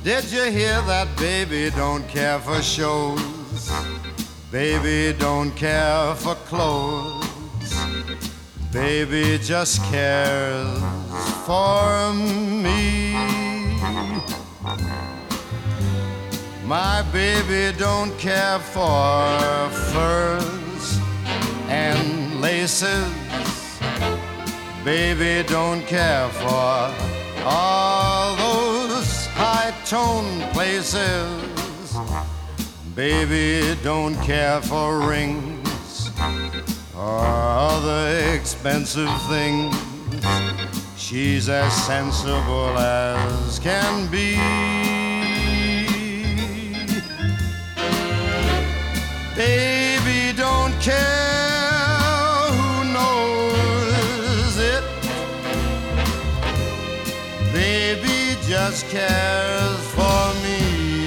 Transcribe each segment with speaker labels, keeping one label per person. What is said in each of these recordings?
Speaker 1: Did you hear that baby don't care for shows? Baby don't care for clothes. Baby just cares for me. My baby don't care for furs and laces. Baby don't care for all those high-toned places. Baby don't care for rings or other expensive things. She's as sensible as can be. Baby don't care who knows it. Baby just cares for me.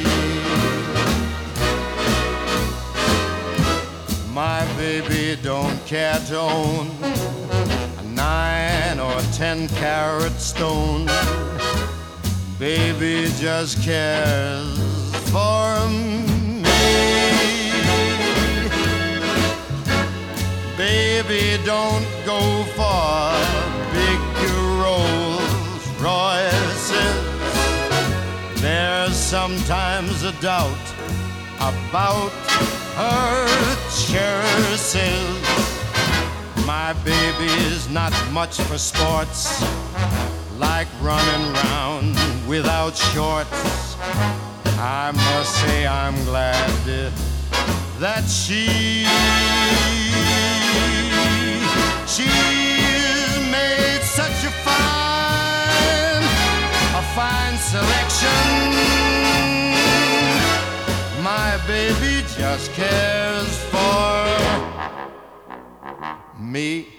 Speaker 1: My baby don't care to own a 9 or 10 carat stone. Baby just cares for me. Baby don't go for big Rolls Royces. There's sometimes a doubt about her choices. My baby's not much for sports, like running round without shorts. I must say I'm glad that she's made such a fine selection. My baby just cares for me.